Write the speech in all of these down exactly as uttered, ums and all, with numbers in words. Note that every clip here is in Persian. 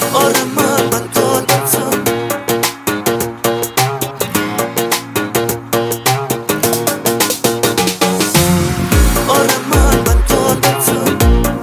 آره من بد عادتم، آره من بد عادتم.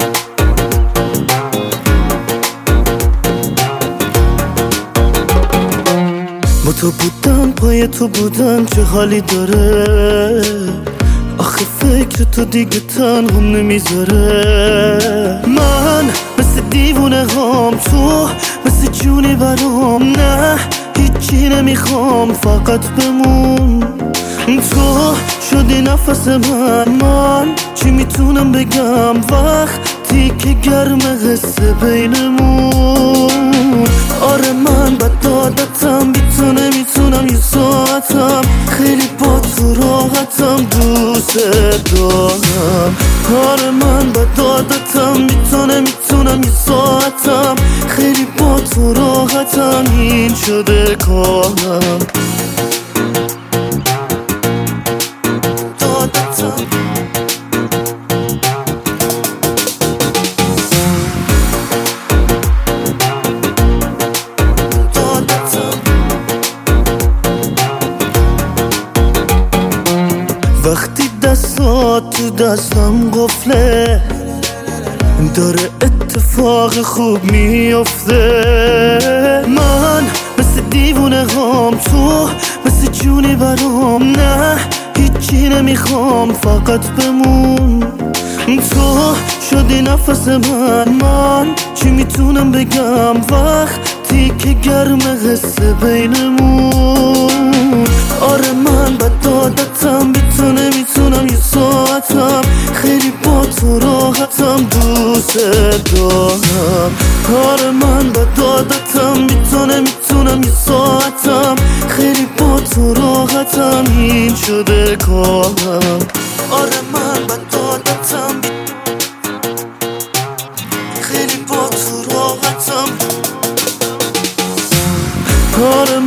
با تو بودم، پای تو بودم، چه حالی داره. آخه فکر تو دیگه تنهم نمیذاره. من مثل دیوونه هم، تو مثل جونی برام. نه هیچی نمیخوام، فقط بمون. تو شدی نفس من، من چی میتونم بگم وقتی که گرمه حسه بینمون. آره من بد عادتم، بی تو نمیتونم یه ساعتم. خیلی با تو راحتم، دوست دارم. آره من بد عادتم، بی تو نمیتونم یه ساعتم. خیلی با تو راحتم، این شده کارم. وقتی دستات تو دستم قفله، داره اتفاق خوب میفته. من مثل دیوونه هم، تو مثل جونی برام. نه هیچی نمیخوام، فقط بمون. تو شدی نفس من، من چی میتونم بگم وقتی که گرمه حسه بینمون. آره من بد عادتم، بی تو نمیتونم یه ساعتم. خیلی با تو راحتم، دوست دارم. آره من بد عادتم، بی تو نمیتونم یه ساعتم. خیلی با تو راحتم، این شده کارم. آره من بد عادتم، خیلی با تو راحتم. آره